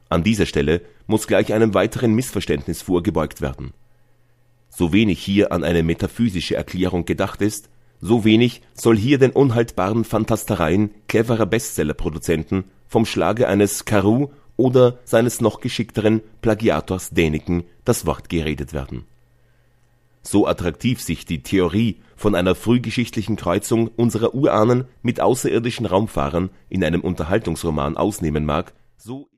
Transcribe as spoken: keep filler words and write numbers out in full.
An dieser Stelle muss gleich einem weiteren Missverständnis vorgebeugt werden. So wenig hier an eine metaphysische Erklärung gedacht ist, so wenig soll hier den unhaltbaren Phantastereien cleverer Bestsellerproduzenten vom Schlage eines Carew oder seines noch geschickteren Plagiators Däniken das Wort geredet werden. So attraktiv sich die Theorie von einer frühgeschichtlichen Kreuzung unserer Urahnen mit außerirdischen Raumfahrern in einem Unterhaltungsroman ausnehmen mag, so